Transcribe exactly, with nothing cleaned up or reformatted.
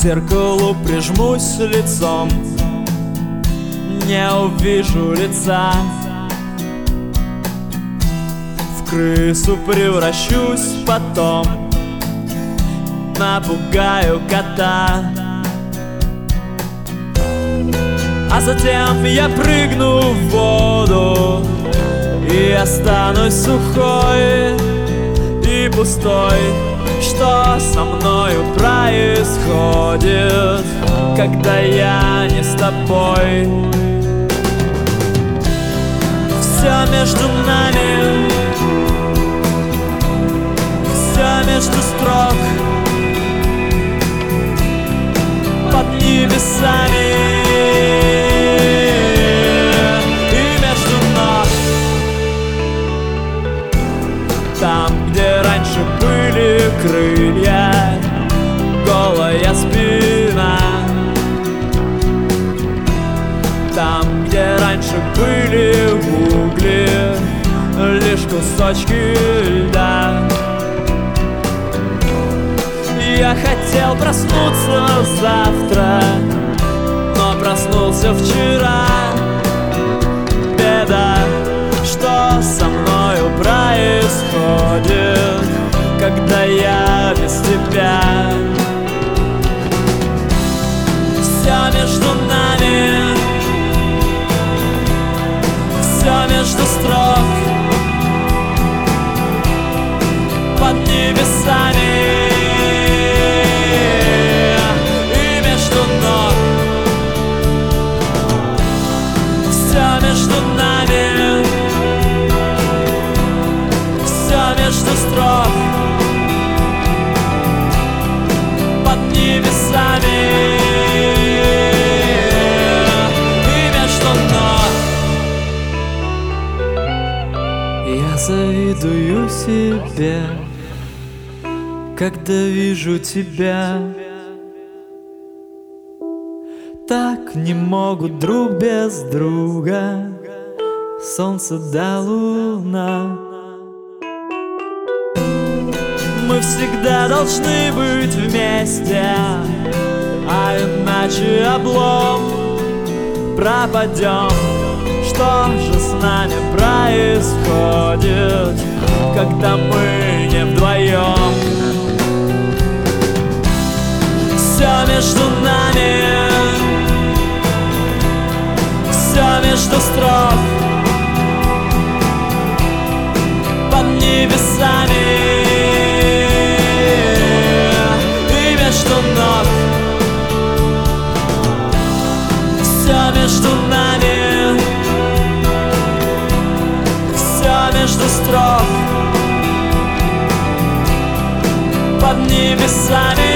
зеркалу прижмусь лицом, не увижу лица. В крысу превращусь потом, напугаю кота. А затем я прыгну в воду и останусь сухой и пустой. Что со мною происходит, когда я не с тобой? Все между нами, все между строк, под небесами и между ног. Там, где раньше были крылья, голая спина. Там, где раньше были угли, лишь кусочки льда. Я хотел проснуться завтра, но проснулся вчера. Беда, что со мною происходит, когда я без тебя? Все между нами, все между строк, под небесами и между ног. Все между нами, все между строк, под небесами и между ног. Я завидую себе, когда вижу тебя. Так не могут друг без друга солнце да луна. Мы всегда должны быть вместе, а иначе облом, пропадем. Что же с нами происходит, когда мы не вдвоем? Все между нами, все между строк, под небесами и между ног. Все между нами, все между строк, под небесами